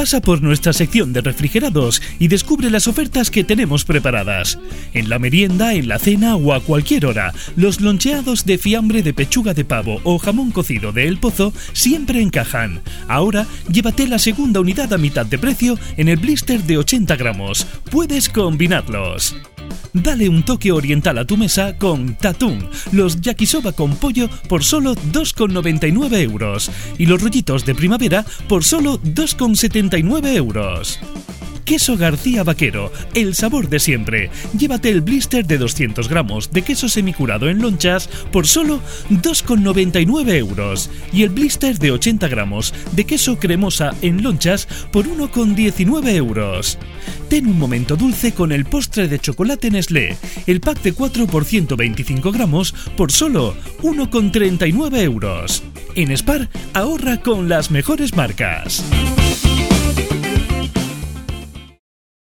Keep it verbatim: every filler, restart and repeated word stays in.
Pasa por nuestra sección de refrigerados y descubre las ofertas que tenemos preparadas. En la merienda, en la cena o a cualquier hora, los loncheados de fiambre de pechuga de pavo o jamón cocido de El Pozo siempre encajan. Ahora, llévate la segunda unidad a mitad de precio en el blister de ochenta gramos. Puedes combinarlos. Dale un toque oriental a tu mesa con Tatún, los yakisoba con pollo por solo dos con noventa y nueve euros y los rollitos de primavera por solo dos con setenta y nueve euros. Queso García Vaquero, el sabor de siempre. Llévate el blister de doscientos gramos de queso semicurado en lonchas por solo dos con noventa y nueve euros y el blister de ochenta gramos de queso cremosa en lonchas por uno con diecinueve euros. Ten un momento dulce con el postre de chocolate Nestlé, el pack de cuatro por ciento veinticinco gramos por solo uno con treinta y nueve euros. En Spar, ahorra con las mejores marcas.